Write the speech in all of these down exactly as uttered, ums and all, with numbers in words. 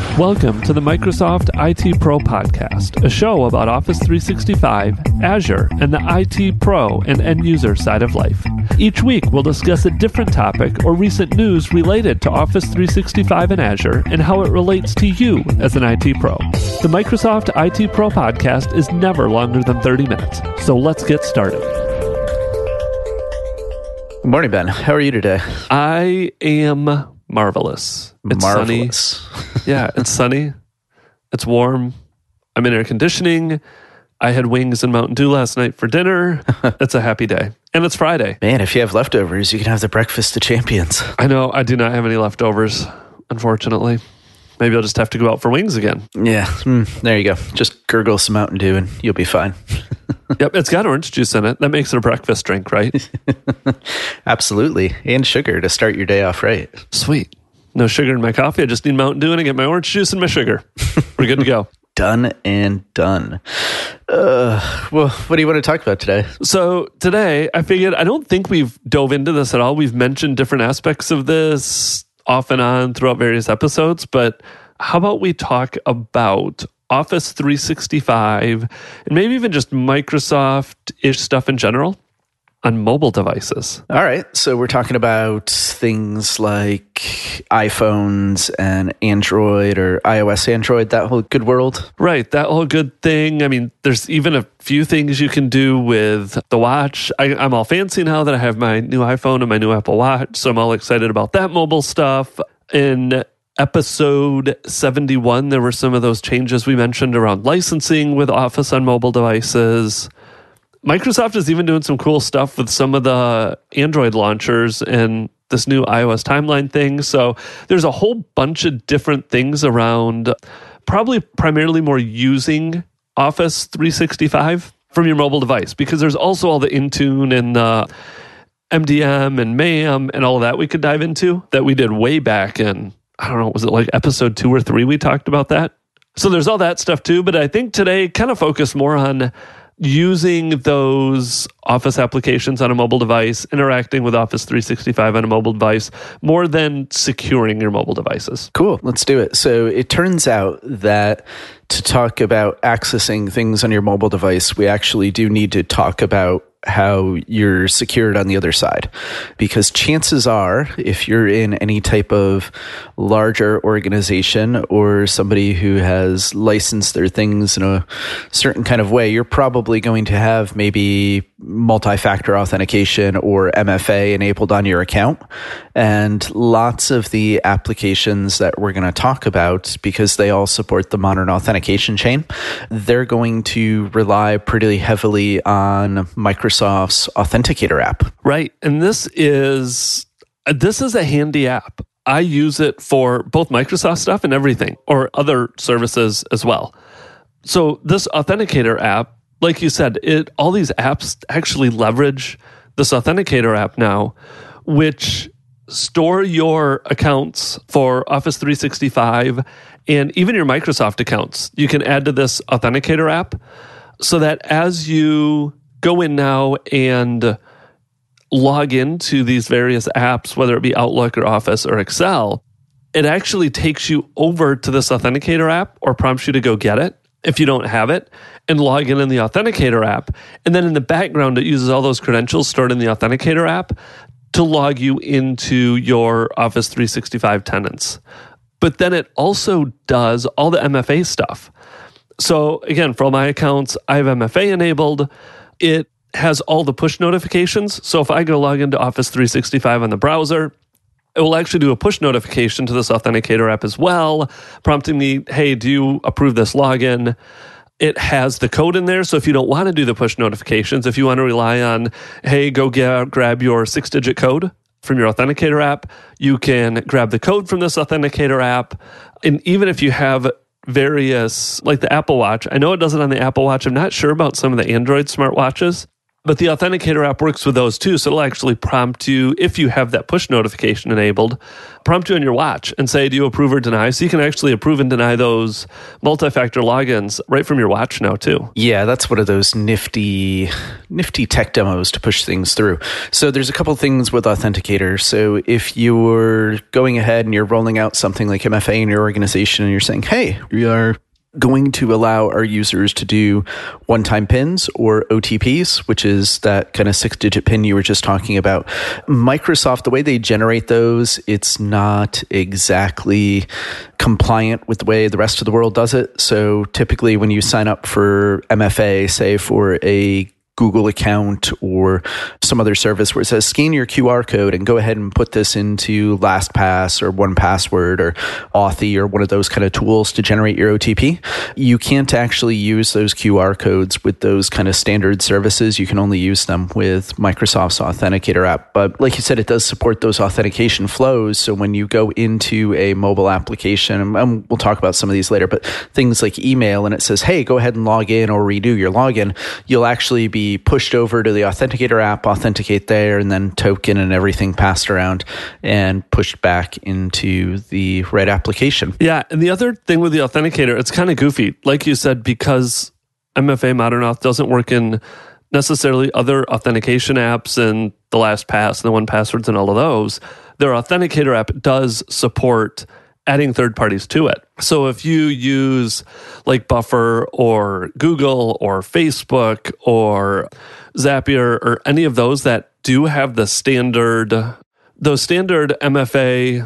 Welcome to the Microsoft I T Pro Podcast, a show about Office three sixty-five, Azure, and the I T Pro and end user side of life. Each week, we'll discuss a different topic or recent news related to Office three sixty-five and Azure and how it relates to you as an I T Pro. The Microsoft I T Pro Podcast is never longer than thirty minutes, so let's get started. Good morning, Ben. How are you today? I am marvelous. It's Marvelous. sunny. Yeah, it's sunny. It's warm. I'm in air conditioning. I had wings and Mountain Dew last night for dinner. It's a happy day. And it's Friday. Man, if you have leftovers, you can have the breakfast of champions. I know. I do not have any leftovers, unfortunately. Maybe I'll just have to go out for wings again. Yeah, mm, there you go. Just gurgle some Mountain Dew and you'll be fine. Yep, it's got orange juice in it. That makes it a breakfast drink, right? Absolutely. And sugar to start your day off right. Sweet. No sugar in my coffee. I just need Mountain Dew and I get my orange juice and my sugar. We're good to go. Done and done. Uh, well, what do you want to talk about today? So today, I figured, I don't think we've dove into this at all. We've mentioned different aspects of this off and on throughout various episodes, but how about we talk about Office three sixty-five and maybe even just Microsoft-ish stuff in general on mobile devices. All right. So we're talking about things like iPhones and Android or iOS Android, that whole good world. Right. That whole good thing. I mean, there's even a few things you can do with the watch. I, I'm all fancy now that I have my new iPhone and my new Apple Watch. So I'm all excited about that mobile stuff. In episode seventy-one, there were some of those changes we mentioned around licensing with Office on mobile devices. Microsoft is even doing some cool stuff with some of the Android launchers and this new iOS timeline thing. So there's a whole bunch of different things around, probably primarily more using Office three sixty-five from your mobile device, because there's also all the Intune and the M D M and M A M and all of that we could dive into that we did way back in, I don't know, was it like episode two or three we talked about that? So there's all that stuff too, but I think today kind of focus more on using those Office applications on a mobile device, interacting with Office three sixty-five on a mobile device, more than securing your mobile devices. Cool. Let's do it. So it turns out that to talk about accessing things on your mobile device, we actually do need to talk about how you're secured on the other side. Because chances are, if you're in any type of larger organization or somebody who has licensed their things in a certain kind of way, you're probably going to have maybe multi-factor authentication or M F A enabled on your account. And lots of the applications that we're going to talk about, because they all support the modern authentication chain, they're going to rely pretty heavily on Microsoft's Authenticator app. Right. And this is this is a handy app. I use it for both Microsoft stuff and everything, or other services as well. So this Authenticator app, like you said, it all these apps actually leverage this Authenticator app now, which store your accounts for Office three sixty-five and even your Microsoft accounts. You can add to this Authenticator app so that as you go in now and log into these various apps, whether it be Outlook or Office or Excel, it actually takes you over to this Authenticator app or prompts you to go get it if you don't have it, and log in in the Authenticator app. And then in the background, it uses all those credentials stored in the Authenticator app to log you into your Office three sixty-five tenants. But then it also does all the M F A stuff. So again, for all my accounts, I have M F A enabled. It has all the push notifications. So if I go log into Office three sixty-five on the browser, it will actually do a push notification to this Authenticator app as well, prompting me, hey, do you approve this login? It has the code in there, so if you don't want to do the push notifications, if you want to rely on, hey, go get, grab your six-digit code from your Authenticator app, you can grab the code from this Authenticator app. And even if you have various, like the Apple Watch, I know it does it on the Apple Watch. I'm not sure about some of the Android smartwatches. But the Authenticator app works with those too. So it'll actually prompt you, if you have that push notification enabled, prompt you on your watch and say, do you approve or deny? So you can actually approve and deny those multi-factor logins right from your watch now too. Yeah, that's one of those nifty, nifty tech demos to push things through. So there's a couple things with Authenticator. So if you're going ahead and you're rolling out something like M F A in your organization and you're saying, hey, we are going to allow our users to do one-time pins or O T Ps, which is that kind of six-digit pin you were just talking about. Microsoft, the way they generate those, it's not exactly compliant with the way the rest of the world does it. So typically when you sign up for M F A, say for a Google account or some other service where it says scan your Q R code and go ahead and put this into LastPass or one password or Authy or one of those kind of tools to generate your O T P. You can't actually use those Q R codes with those kind of standard services. You can only use them with Microsoft's Authenticator app. But like you said, it does support those authentication flows. So when you go into a mobile application, and we'll talk about some of these later, but things like email and it says, hey, go ahead and log in or redo your login, you'll actually be pushed over to the Authenticator app, authenticate there, and then token and everything passed around and pushed back into the right application. Yeah, and the other thing with the Authenticator, it's kind of goofy. Like you said, because M F A Modern Auth doesn't work in necessarily other authentication apps and the LastPass and the one passwords and all of those, their Authenticator app does support adding third parties to it. So if you use like Buffer or Google or Facebook or Zapier or any of those that do have the standard, those standard M F A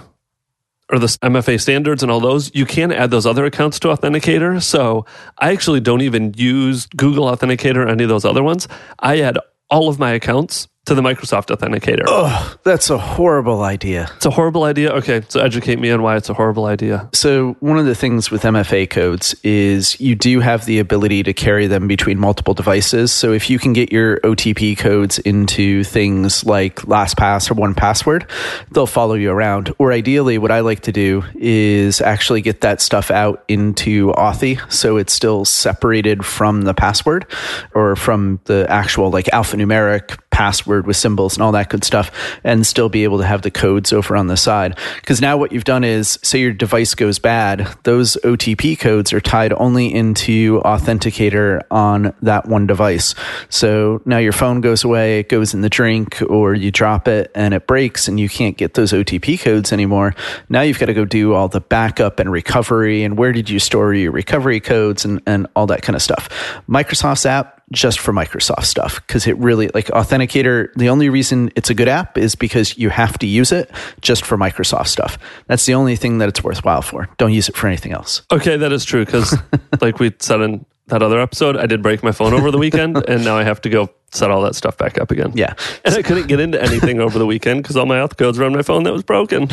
or the M F A standards and all those, you can add those other accounts to Authenticator. So I actually don't even use Google Authenticator or any of those other ones. I add all of my accounts to the Microsoft Authenticator. Oh, that's a horrible idea. It's a horrible idea? Okay, so educate me on why it's a horrible idea. So one of the things with M F A codes is you do have the ability to carry them between multiple devices. So if you can get your O T P codes into things like LastPass or one password, they'll follow you around. Or ideally, what I like to do is actually get that stuff out into Authy, so it's still separated from the password or from the actual like alphanumeric password with symbols and all that good stuff, and still be able to have the codes over on the side. Because now what you've done is, say your device goes bad, those O T P codes are tied only into Authenticator on that one device. So now your phone goes away, it goes in the drink, or you drop it and it breaks and you can't get those O T P codes anymore. Now you've got to go do all the backup and recovery and where did you store your recovery codes and, and all that kind of stuff. Microsoft's app, just for Microsoft stuff, because it really, like Authenticator, the only reason it's a good app is because you have to use it just for Microsoft stuff. That's the only thing that it's worthwhile for. Don't use it for anything else. Okay, that is true, because like we said in that other episode, I did break my phone over the weekend, and now I have to go set all that stuff back up again. Yeah. And I couldn't get into anything over the weekend because all my auth codes were on my phone that was broken.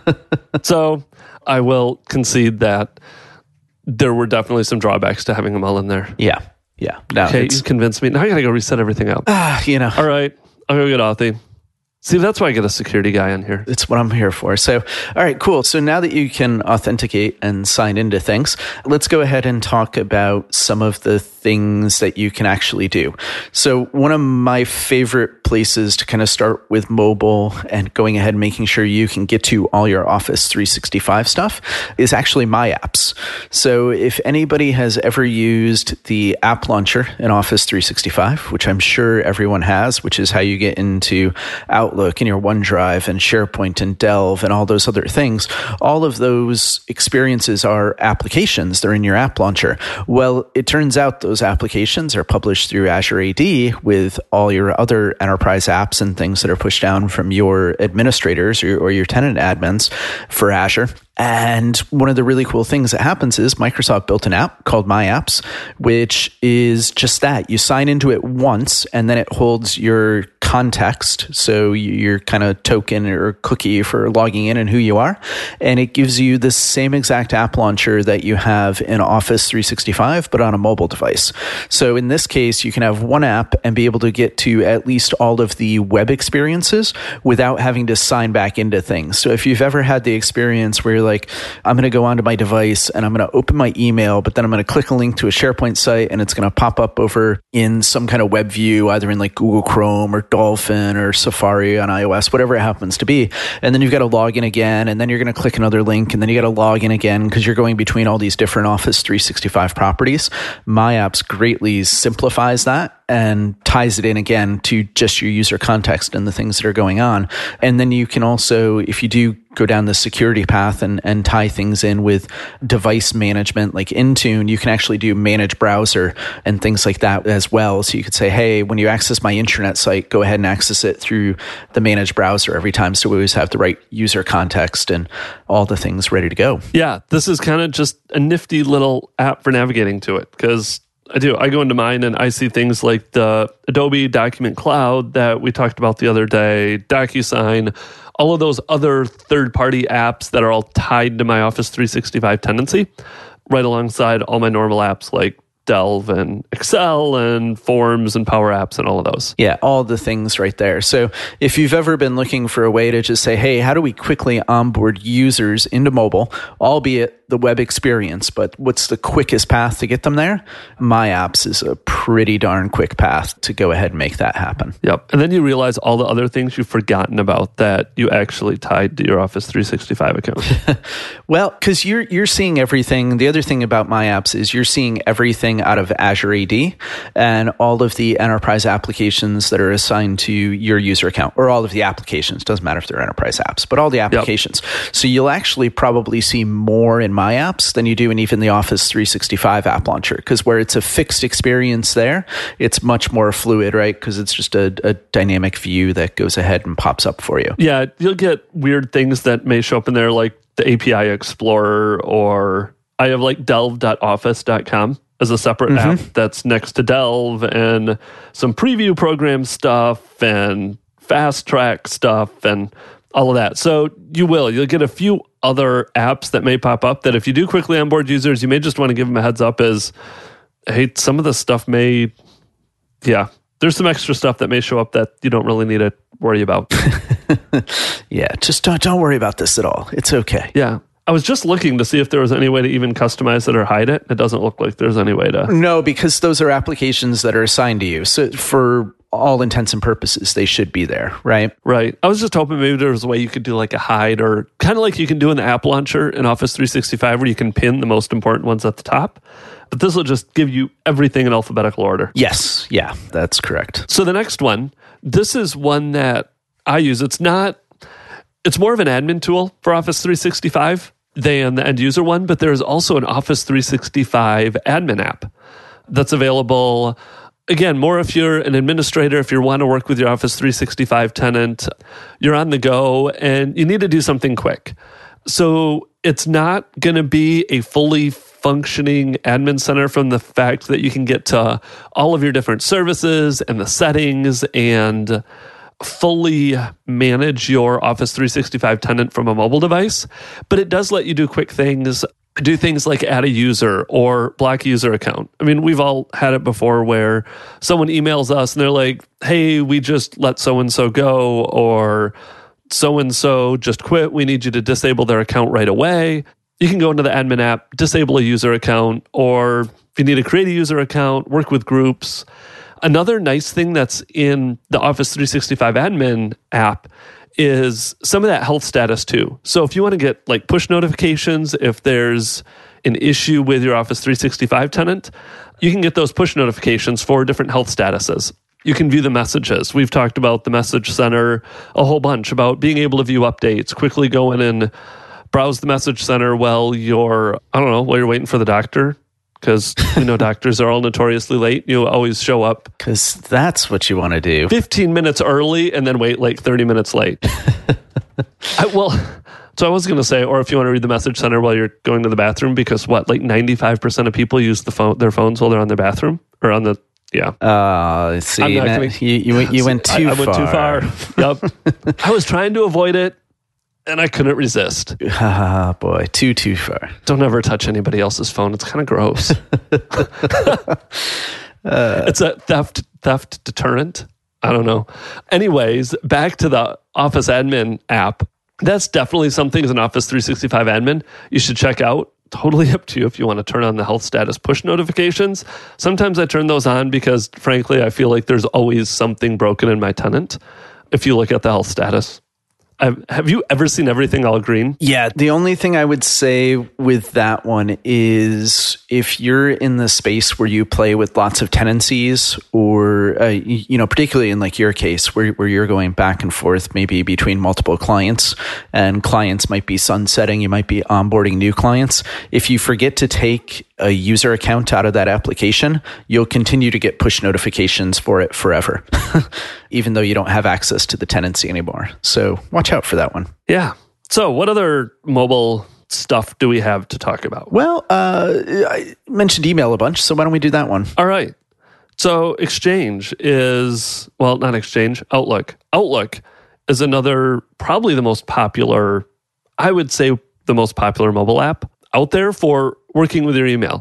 So I will concede that there were definitely some drawbacks to having them all in there. Yeah. Yeah. No, okay, you convinced me. Now I got to go reset everything up. Ah, you know. All right. I'll go get Authy. See, that's why I get a security guy in here. It's what I'm here for. So, all right, cool. So now that you can authenticate and sign into things, let's go ahead and talk about some of the things that you can actually do. So one of my favorite places to kind of start with mobile and going ahead and making sure you can get to all your Office three sixty-five stuff is actually My Apps. So if anybody has ever used the app launcher in Office three sixty-five, which I'm sure everyone has, which is how you get into Outlook and your OneDrive and SharePoint and Delve and all those other things, all of those experiences are applications. They're in your app launcher. Well, it turns out those applications are published through Azure A D with all your other enterprise apps and things that are pushed down from your administrators or, or your tenant admins for Azure. And one of the really cool things that happens is Microsoft built an app called My Apps, which is just that. You sign into it once, and then it holds your context, so your kind of token or cookie for logging in and who you are, and it gives you the same exact app launcher that you have in Office three sixty-five, but on a mobile device. So in this case, you can have one app and be able to get to at least all of the web experiences without having to sign back into things. So if you've ever had the experience where you're like, I'm going to go onto my device and I'm going to open my email, but then I'm going to click a link to a SharePoint site and it's going to pop up over in some kind of web view, either in like Google Chrome or Dolphin or Safari on iOS, whatever it happens to be. And then you've got to log in again, and then you're going to click another link, and then you got to log in again because you're going between all these different Office three sixty-five properties. My Apps greatly simplifies that and ties it in again to just your user context and the things that are going on. And then you can also, if you do go down the security path and, and tie things in with device management like Intune, you can actually do manage browser and things like that as well. So you could say, hey, when you access my intranet site, go ahead and access it through the manage browser every time. So we always have the right user context and all the things ready to go. Yeah, this is kind of just a nifty little app for navigating to it, because I do. I go into mine and I see things like the Adobe Document Cloud that we talked about the other day, DocuSign, all of those other third-party apps that are all tied to my Office three sixty-five tenancy, right alongside all my normal apps like Delve and Excel and Forms and Power Apps and all of those. Yeah, all the things right there. So if you've ever been looking for a way to just say, hey, how do we quickly onboard users into mobile, albeit the web experience, but what's the quickest path to get them there? My Apps is a pretty darn quick path to go ahead and make that happen. Yep. And then you realize all the other things you've forgotten about that you actually tied to your Office three sixty-five account. Well, because you're you're seeing everything. The other thing about My Apps is you're seeing everything out of Azure A D and all of the enterprise applications that are assigned to your user account, or all of the applications. Doesn't matter if they're enterprise apps, but all the applications. Yep. So you'll actually probably see more in My Apps than you do in even the Office three sixty-five app launcher, because where it's a fixed experience there, it's much more fluid, right? Because it's just a, a dynamic view that goes ahead and pops up for you. Yeah, you'll get weird things that may show up in there, like the A P I Explorer, or I have like delve dot office dot com as a separate mm-hmm. app that's next to Delve, and some preview program stuff and fast track stuff and all of that. So you will. You'll get a few other apps that may pop up that if you do quickly onboard users, you may just want to give them a heads up as, hey, some of this stuff may, yeah, there's some extra stuff that may show up that you don't really need to worry about. Yeah, just don't, don't worry about this at all. It's okay. Yeah. I was just looking to see if there was any way to even customize it or hide it. It doesn't look like there's any way to. No, because those are applications that are assigned to you. So for all intents and purposes, they should be there, right? Right. I was just hoping maybe there was a way you could do like a hide, or kind of like you can do in the app launcher in Office three sixty-five, where you can pin the most important ones at the top. But this will just give you everything in alphabetical order. Yes. Yeah, that's correct. So the next one, this is one that I use. It's not, it's more of an admin tool for Office three sixty-five than the end user one, but there's also an Office three sixty-five admin app that's available. Again, more if you're an administrator, if you want to work with your Office three sixty-five tenant, you're on the go and you need to do something quick. So it's not going to be a fully functioning admin center from the fact that you can get to all of your different services and the settings and fully manage your Office three sixty-five tenant from a mobile device. But it does let you do quick things. Do things like add a user or block a user account. I mean, we've all had it before where someone emails us and they're like, hey, we just let so-and-so go, or so-and-so just quit. We need you to disable their account right away. You can go into the admin app, disable a user account, or if you need to create a user account, work with groups. Another nice thing that's in the Office three sixty-five admin app is some of that health status too. So if you want to get like push notifications, if there's an issue with your Office three sixty-five tenant, you can get those push notifications for different health statuses. You can view the messages. We've talked about the message center a whole bunch, about being able to view updates, quickly go in and browse the message center while you're, I don't know, while you're waiting for the doctor. Because we know doctors are all notoriously late. You always show up. Because that's what you want to do. fifteen minutes early and then wait like thirty minutes late. I, well, so I was going to say, or if you want to read the message center while you're going to the bathroom, because what, like ninety-five percent of people use the phone, their phones while they're on their bathroom or on the Yeah. Uh, see, I'm not Matt, gonna- you, you, went, you went too I, I far. went too far. Yep. I was trying to avoid it, and I couldn't resist. Ah, boy, too, too far. Don't ever touch anybody else's phone. It's kind of gross. uh, it's a theft theft deterrent. I don't know. Anyways, back to the Office Admin app. That's definitely something as an Office three sixty-five admin you should check out. Totally up to you if you want to turn on the health status push notifications. Sometimes I turn those on because, frankly, I feel like there's always something broken in my tenant. If you look at the health status, I've, have you ever seen everything all green? Yeah, the only thing I would say with that one is if you're in the space where you play with lots of tenancies, or uh, you know, particularly in like your case where where you're going back and forth maybe between multiple clients, and clients might be sunsetting, you might be onboarding new clients. If you forget to take a user account out of that application, you'll continue to get push notifications for it forever, even though you don't have access to the tenancy anymore. So watch out for that one. Yeah. So what other mobile stuff do we have to talk about? Well, uh, I mentioned email a bunch, so why don't we do that one? All right. So Exchange is, well, not Exchange, Outlook. Outlook is another, probably the most popular, I would say the most popular mobile app out there for working with your email.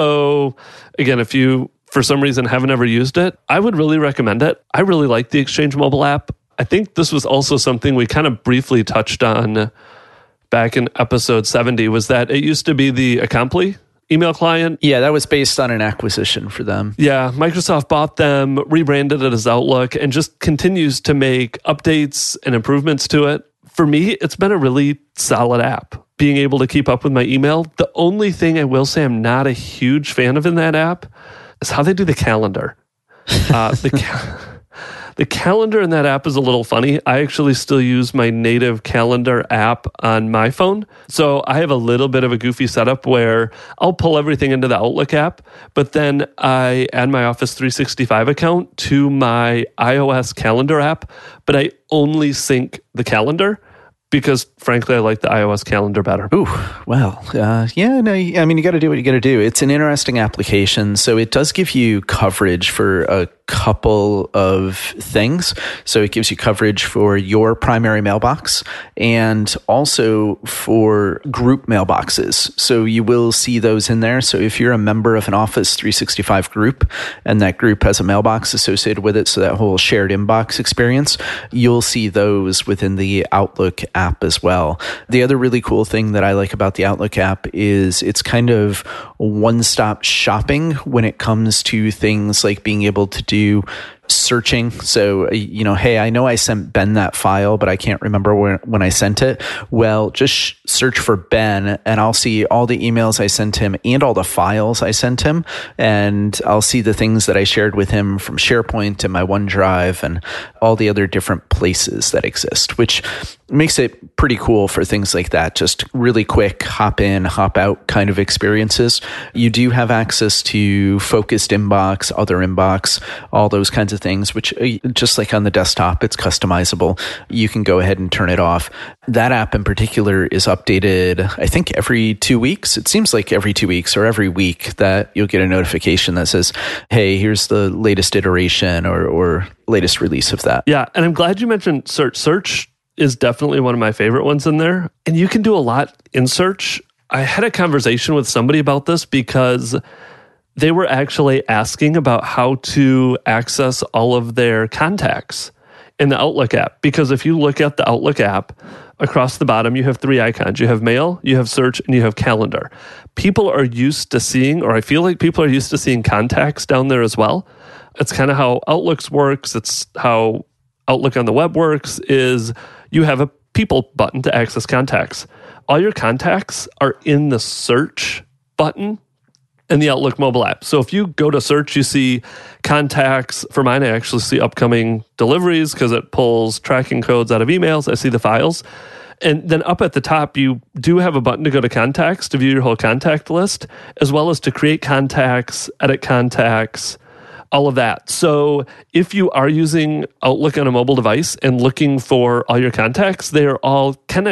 So again, if you, for some reason, haven't ever used it, I would really recommend it. I really like the Exchange mobile app. I think this was also something we kind of briefly touched on back in episode seventy, was that it used to be the Acompli email client. Yeah, that was based on an acquisition for them. Yeah, Microsoft bought them, rebranded it as Outlook, and just continues to make updates and improvements to it. For me, it's been a really solid app. Being able to keep up with my email. The only thing I will say I'm not a huge fan of in that app is how they do the calendar. Uh, the ca- The calendar in that app is a little funny. I actually still use my native calendar app on my phone. So I have a little bit of a goofy setup where I'll pull everything into the Outlook app, but then I add my Office three sixty-five account to my iOS calendar app, but I only sync the calendar because, frankly, I like the iOS calendar better. Ooh, well, uh, yeah, no, I mean, you got to do what you got to do. It's an interesting application. So it does give you coverage for a couple of things. So it gives you coverage for your primary mailbox and also for group mailboxes. So you will see those in there. So if you're a member of an Office three sixty-five group and that group has a mailbox associated with it, so that whole shared inbox experience, you'll see those within the Outlook app as well. The other really cool thing that I like about the Outlook app is it's kind of one-stop shopping when it comes to things like being able to do searching. So, you know, hey, I know I sent Ben that file, but I can't remember when, when I sent it. Well, just sh- search for Ben and I'll see all the emails I sent him and all the files I sent him. And I'll see the things that I shared with him from SharePoint and my OneDrive and all the other different places that exist, which makes it pretty cool for things like that. Just really quick, hop in, hop out kind of experiences. You do have access to focused inbox, other inbox, all those kinds of things, which just like on the desktop, it's customizable. You can go ahead and turn it off. That app in particular is updated, I think, every two weeks. It seems like every two weeks or every week that you'll get a notification that says, hey, here's the latest iteration or, or latest release of that. Yeah, and I'm glad you mentioned search. Search is definitely one of my favorite ones in there. And you can do a lot in search. I had a conversation with somebody about this because they were actually asking about how to access all of their contacts in the Outlook app. Because if you look at the Outlook app, across the bottom, you have three icons. You have mail, you have search, and you have calendar. People are used to seeing, or I feel like people are used to seeing contacts down there as well. It's kind of how Outlook works. It's how Outlook on the web works, is you have a people button to access contacts. All your contacts are in the search button in the Outlook mobile app. So if you go to search, you see contacts. For mine, I actually see upcoming deliveries because it pulls tracking codes out of emails. I see the files. And then up at the top, you do have a button to go to contacts to view your whole contact list, as well as to create contacts, edit contacts, all of that. So if you are using Outlook on a mobile device and looking for all your contacts, they are all kind of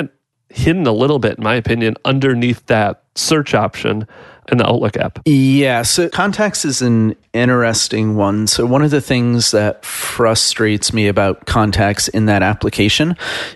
hidden a little bit, in my opinion, underneath that search option in the Outlook app. Yeah, so Contacts is an interesting one. So one of the things that frustrates me about Contacts in that application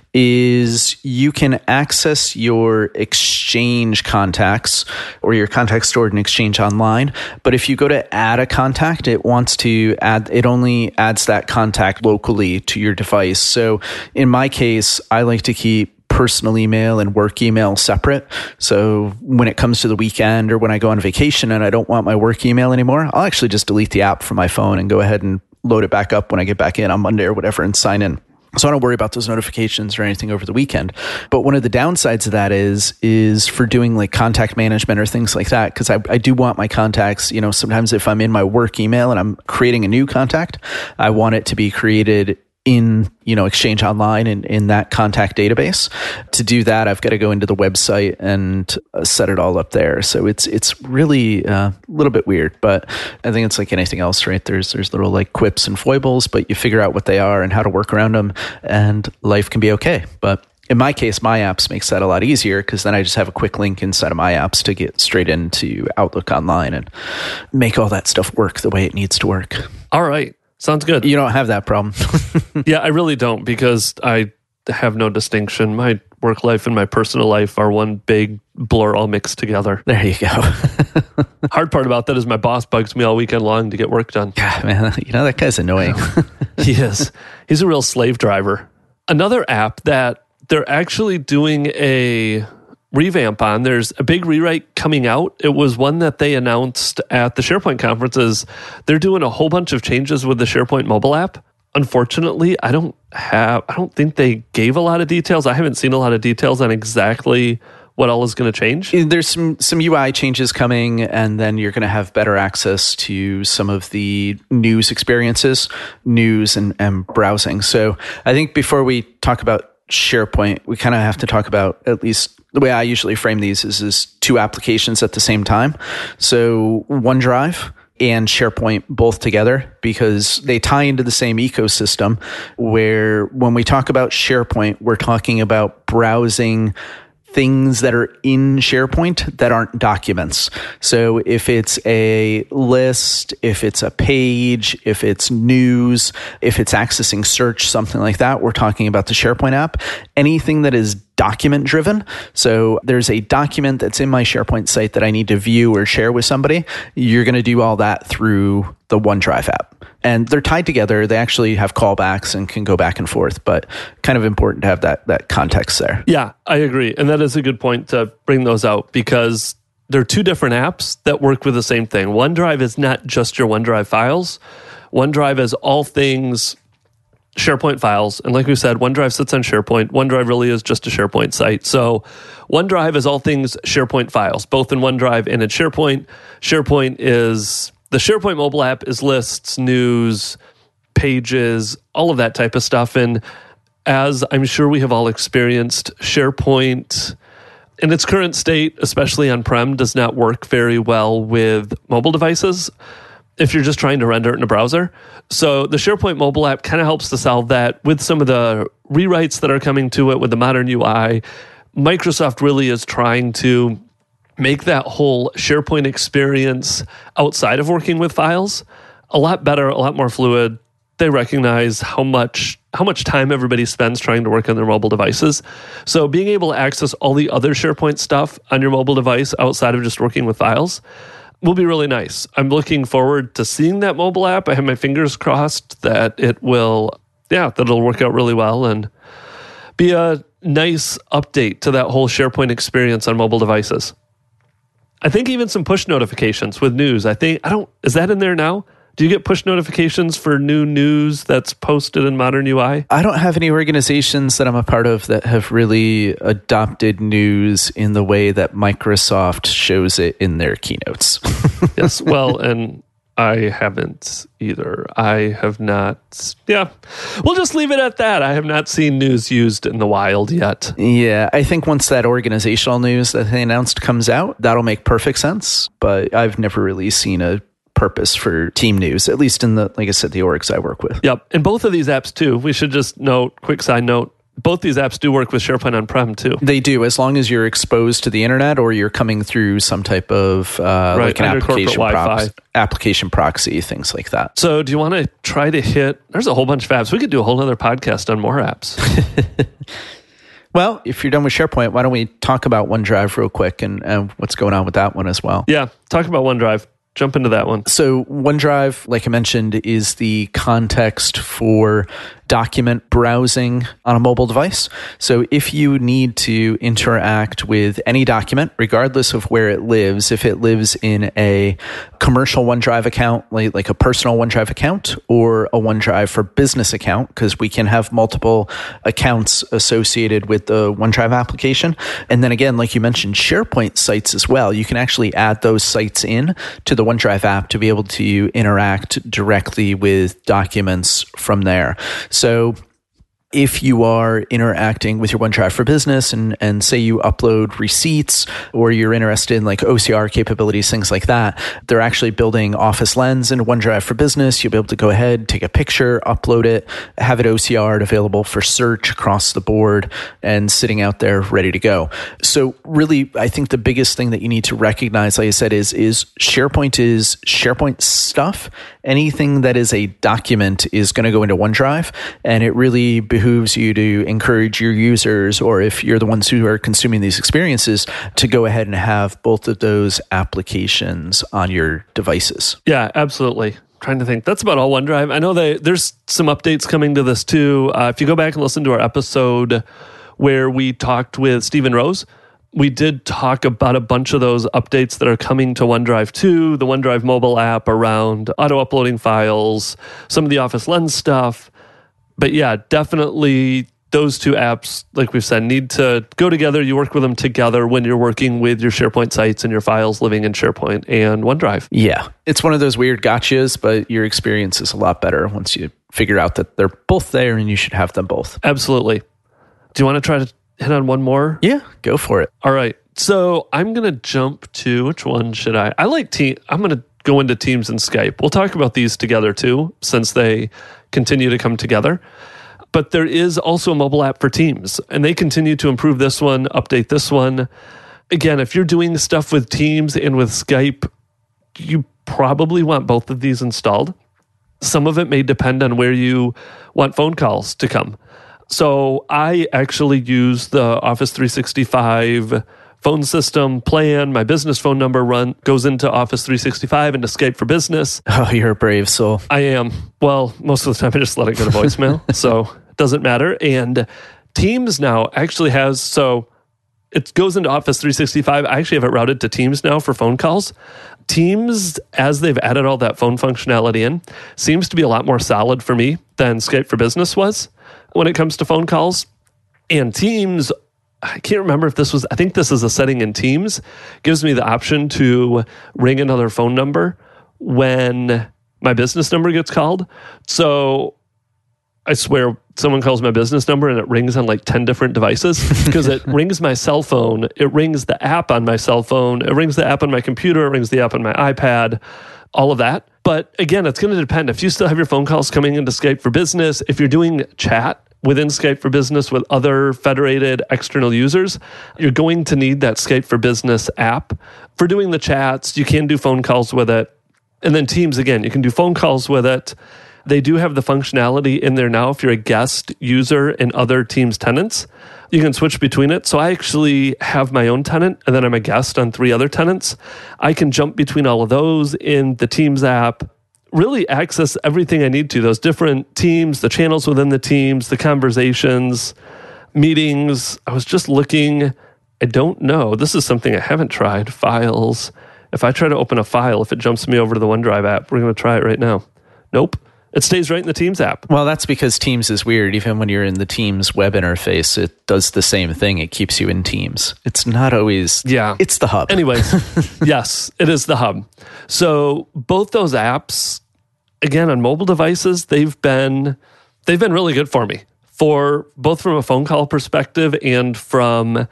is you can access your Exchange contacts or your contacts stored in Exchange Online. But if you go to add a contact, it wants to add, it only adds that contact locally to your device. So in my case, I like to keep personal email and work email separate. So when it comes to the weekend or when I go on vacation and I don't want my work email anymore, I'll actually just delete the app from my phone and go ahead and load it back up when I get back in on Monday or whatever and sign in. So I don't worry about those notifications or anything over the weekend. But one of the downsides of that is, is for doing like contact management or things like that, because I, I do want my contacts, you know, sometimes if I'm in my work email and I'm creating a new contact, I want it to be created in, you know, Exchange Online and in that contact database. To do that, I've got to go into the website and uh, set it all up there. So it's it's really uh, a little bit weird, but I think it's like anything else, right? There's there's little like quips and foibles, but you figure out what they are and how to work around them, and life can be okay. But in my case, My Apps makes that a lot easier because then I just have a quick link inside of My Apps to get straight into Outlook Online and make all that stuff work the way it needs to work. All right. Sounds good. You don't have that problem. Yeah, I really don't, because I have no distinction. My work life and my personal life are one big blur all mixed together. There you go. Hard part about that is my boss bugs me all weekend long to get work done. God, man, you know, that guy's annoying. He is. He's a real slave driver. Another app that they're actually doing a revamp on. There's a big rewrite coming out. It was one that they announced at the SharePoint conferences. They're doing a whole bunch of changes with the SharePoint mobile app. Unfortunately, I don't have, I don't think they gave a lot of details. I haven't seen a lot of details on exactly what all is going to change. There's some, some U I changes coming, and then you're going to have better access to some of the news experiences, news and, and browsing. So I think before we talk about SharePoint, we kind of have to talk about, at least the way I usually frame these is, is two applications at the same time. So OneDrive and SharePoint both together, because they tie into the same ecosystem, where when we talk about SharePoint, we're talking about browsing things that are in SharePoint that aren't documents. So if it's a list, if it's a page, if it's news, if it's accessing search, something like that, we're talking about the SharePoint app. Anything that is document driven. So there's a document that's in my SharePoint site that I need to view or share with somebody. You're going to do all that through the OneDrive app. And they're tied together. They actually have callbacks and can go back and forth, but kind of important to have that that context there. Yeah, I agree. And that is a good point to bring those out, because they're two different apps that work with the same thing. OneDrive is not just your OneDrive files. OneDrive is all things SharePoint files. And like we said, OneDrive sits on SharePoint. OneDrive really is just a SharePoint site. So OneDrive is all things SharePoint files, both in OneDrive and in SharePoint. SharePoint is... The SharePoint mobile app is lists, news, pages, all of that type of stuff. And as I'm sure we have all experienced, SharePoint in its current state, especially on-prem, does not work very well with mobile devices if you're just trying to render it in a browser. So the SharePoint mobile app kind of helps to solve that with some of the rewrites that are coming to it with the modern U I. Microsoft really is trying to make that whole SharePoint experience outside of working with files a lot better, a lot more fluid. They recognize how much how much time everybody spends trying to work on their mobile devices. So being able to access all the other SharePoint stuff on your mobile device outside of just working with files will be really nice. I'm looking forward to seeing that mobile app. I have my fingers crossed that it will, yeah, that it'll work out really well and be a nice update to that whole SharePoint experience on mobile devices. I think even some push notifications with news. I think, I don't, is that in there now? Do you get push notifications for new news that's posted in modern U I? I don't have any organizations that I'm a part of that have really adopted news in the way that Microsoft shows it in their keynotes. Yes, well, and I haven't either. I have not, yeah. We'll just leave it at that. I have not seen news used in the wild yet. Yeah, I think once that organizational news that they announced comes out, that'll make perfect sense. But I've never really seen a purpose for team news, at least in the, like I said, the orgs I work with. Yep. And both of these apps too, we should just note, quick side note, both these apps do work with SharePoint on-prem too. They do, as long as you're exposed to the internet or you're coming through some type of uh, right, like an application, prox- application proxy, things like that. So do you want to try to hit, there's a whole bunch of apps. We could do a whole other podcast on more apps. Well, if you're done with SharePoint, why don't we talk about OneDrive real quick and, and what's going on with that one as well? Yeah, talk about OneDrive. Jump into that one. So OneDrive, like I mentioned, is the context for document browsing on a mobile device. So if you need to interact with any document, regardless of where it lives, if it lives in a commercial OneDrive account, like, like a personal OneDrive account, or a OneDrive for business account, because we can have multiple accounts associated with the OneDrive application. And then again, like you mentioned, SharePoint sites as well. You can actually add those sites in to the OneDrive app to be able to interact directly with documents from there. So if you are interacting with your OneDrive for Business and, and say you upload receipts or you're interested in like O C R capabilities, things like that, they're actually building Office Lens into OneDrive for Business. You'll be able to go ahead, take a picture, upload it, have it O C R'd, available for search across the board and sitting out there ready to go. So really, I think the biggest thing that you need to recognize, like I said, is, is SharePoint is SharePoint stuff. Anything that is a document is going to go into OneDrive, and it really behooves you to encourage your users, or if you're the ones who are consuming these experiences, to go ahead and have both of those applications on your devices. Yeah, absolutely. Trying to think. That's about all OneDrive. I know they, there's some updates coming to this too. Uh, if you go back and listen to our episode where we talked with Stephen Rose, we did talk about a bunch of those updates that are coming to OneDrive two, the OneDrive mobile app around auto-uploading files, some of the Office Lens stuff. But yeah, definitely those two apps, like we've said, need to go together. You work with them together when you're working with your SharePoint sites and your files living in SharePoint and OneDrive. Yeah, it's one of those weird gotchas, but your experience is a lot better once you figure out that they're both there and you should have them both. Absolutely. Do you want to try to hit on one more? Yeah, go for it. All right. So I'm going to jump to, which one should I? I like Teams. I'm going to go into Teams and Skype. We'll talk about these together too, since they continue to come together. But there is also a mobile app for Teams, and they continue to improve this one, update this one. Again, if you're doing stuff with Teams and with Skype, you probably want both of these installed. Some of it may depend on where you want phone calls to come. So I actually use the Office three sixty-five phone system plan. My business phone number run goes into Office three sixty-five into Skype for Business. Oh, you're a brave soul. I am. Well, most of the time I just let it go to voicemail, so it doesn't matter. And Teams now actually has, so it goes into Office three sixty-five. I actually have it routed to Teams now for phone calls. Teams, as they've added all that phone functionality in, seems to be a lot more solid for me than Skype for Business was when it comes to phone calls. And Teams, I can't remember if this was, I think this is a setting in Teams, gives me the option to ring another phone number when my business number gets called. So I swear someone calls my business number and it rings on like ten different devices because it rings my cell phone, it rings the app on my cell phone, it rings the app on my computer, it rings the app on my iPad, all of that. But again, it's going to depend. If you still have your phone calls coming into Skype for Business, if you're doing chat within Skype for Business with other federated external users, you're going to need that Skype for Business app. For doing the chats, you can do phone calls with it. And then Teams, again, you can do phone calls with it. They do have the functionality in there now. If you're a guest user in other Teams tenants, you can switch between it. So I actually have my own tenant, and then I'm a guest on three other tenants. I can jump between all of those in the Teams app, really access everything I need to, those different teams, the channels within the teams, the conversations, meetings. I was just looking, I don't know. This is something I haven't tried. Files. If I try to open a file, if it jumps me over to the OneDrive app, we're going to try it right now. Nope. It stays right in the Teams app. Well, that's because Teams is weird. Even when you're in the Teams web interface, it does the same thing. It keeps you in Teams. It's not always... Yeah. It's the hub. Anyways, yes, it is the hub. So both those apps, again, on mobile devices, they've been they've been really good for me, for both from a phone call perspective and from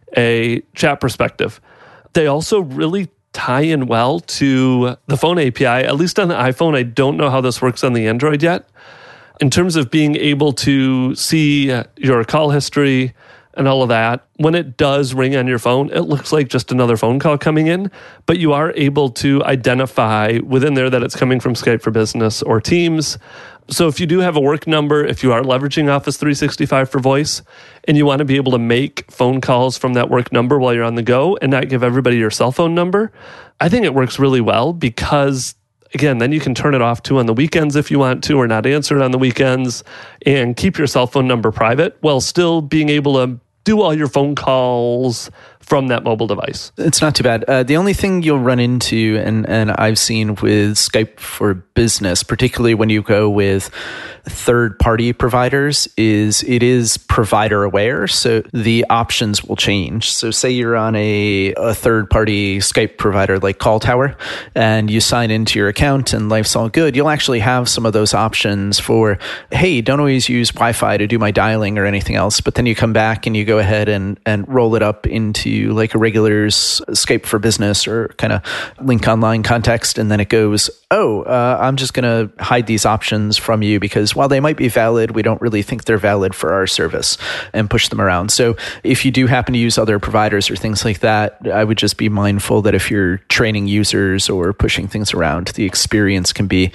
a chat perspective. They also really tie in well to the phone A P I, at least on the iPhone. I don't know how this works on the Android yet. In terms of being able to see your call history and all of that, when it does ring on your phone, it looks like just another phone call coming in, but you are able to identify within there that it's coming from Skype for Business or Teams. So if you do have a work number, if you are leveraging Office three sixty-five for voice, and you want to be able to make phone calls from that work number while you're on the go and not give everybody your cell phone number, I think it works really well because, again, then you can turn it off too on the weekends if you want to, or not answer it on the weekends, and keep your cell phone number private while still being able to do all your phone calls from that mobile device. It's not too bad. Uh, the only thing you'll run into, and, and I've seen with Skype for Business, particularly when you go with third-party providers, is it is provider aware, so the options will change. So say you're on a, a third-party Skype provider like Call Tower, and you sign into your account and life's all good, you'll actually have some of those options for, hey, don't always use Wi-Fi to do my dialing or anything else, but then you come back and you go ahead and, and roll it up into like a regular Skype for Business or kind of link online context, and then it goes, oh, uh, I'm just going to hide these options from you because while they might be valid, we don't really think they're valid for our service, and push them around. So if you do happen to use other providers or things like that, I would just be mindful that if you're training users or pushing things around, the experience can be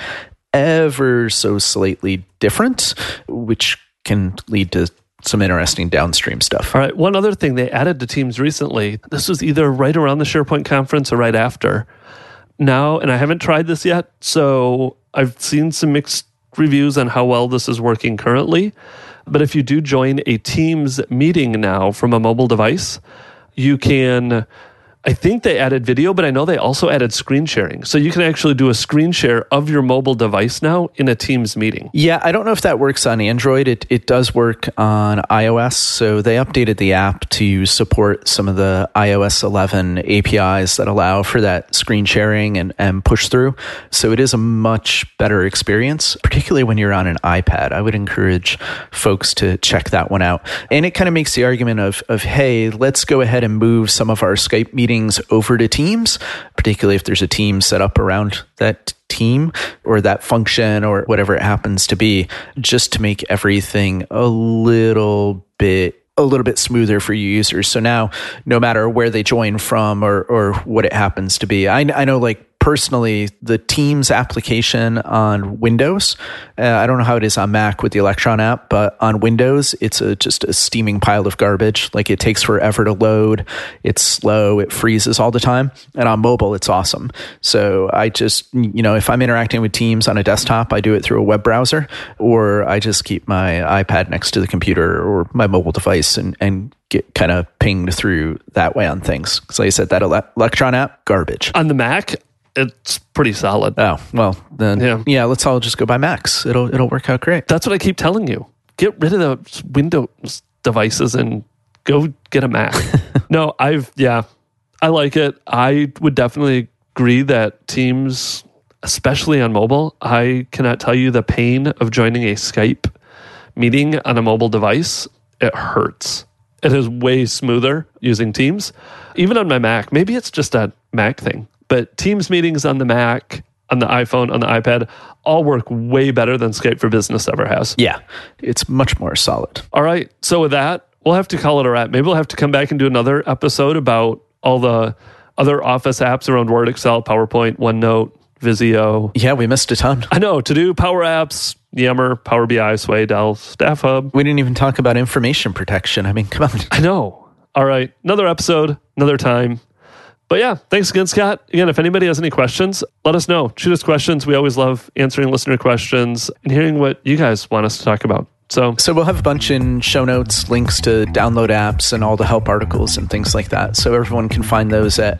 ever so slightly different, which can lead to some interesting downstream stuff. All right. One other thing they added to Teams recently, this was either right around the SharePoint conference or right after. Now, and I haven't tried this yet, so I've seen some mixed reviews on how well this is working currently. But if you do join a Teams meeting now from a mobile device, you can, I think they added video, but I know they also added screen sharing. So you can actually do a screen share of your mobile device now in a Teams meeting. Yeah, I don't know if that works on Android. It it does work on iOS. So they updated the app to support some of the i O S eleven A P Is that allow for that screen sharing and, and push through. So it is a much better experience, particularly when you're on an iPad. I would encourage folks to check that one out. And it kind of makes the argument of, of hey, let's go ahead and move some of our Skype meetings over to Teams, particularly if there's a team set up around that team or that function or whatever it happens to be, just to make everything a little bit a little bit smoother for you users. So now, no matter where they join from or or what it happens to be, I, I know like personally, the Teams application on Windows, uh, I don't know how it is on Mac with the Electron app, but on Windows, it's a, just a steaming pile of garbage. Like it takes forever to load. It's slow. It freezes all the time. And on mobile, it's awesome. So I just, you know, if I'm interacting with Teams on a desktop, I do it through a web browser, or I just keep my iPad next to the computer or my mobile device and, and get kind of pinged through that way on things. Because like I said, that ele- Electron app, garbage. On the Mac, it's pretty solid. Oh, well, then, yeah. yeah, let's all just go buy Macs. It'll it'll work out great. That's what I keep telling you. Get rid of the Windows devices and go get a Mac. No, I've, yeah, I like it. I would definitely agree that Teams, especially on mobile, I cannot tell you the pain of joining a Skype meeting on a mobile device. It hurts. It is way smoother using Teams. Even on my Mac, maybe it's just a Mac thing. But Teams meetings on the Mac, on the iPhone, on the iPad, all work way better than Skype for Business ever has. Yeah, it's much more solid. All right. So with that, we'll have to call it a wrap. Maybe we'll have to come back and do another episode about all the other Office apps around Word, Excel, PowerPoint, OneNote, Visio. Yeah, we missed a ton. I know. To do Power Apps, Yammer, Power B I, Sway, Dell, Staff Hub. We didn't even talk about information protection. I mean, come on. I know. All right. Another episode, another time. But yeah, thanks again, Scott. Again, if anybody has any questions, let us know. Shoot us questions. We always love answering listener questions and hearing what you guys want us to talk about. So, so we'll have a bunch in show notes, links to download apps and all the help articles and things like that. So everyone can find those at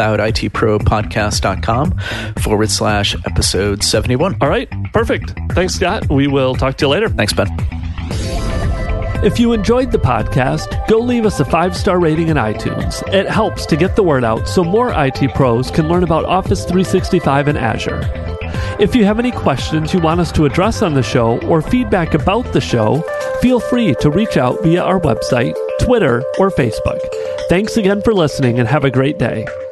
msclouditpropodcast.com forward slash episode 71. All right. Perfect. Thanks, Scott. We will talk to you later. Thanks, Ben. If you enjoyed the podcast, go leave us a five-star rating in iTunes. It helps to get the word out so more I T pros can learn about Office three sixty-five and Azure. If you have any questions you want us to address on the show or feedback about the show, feel free to reach out via our website, Twitter, or Facebook. Thanks again for listening and have a great day.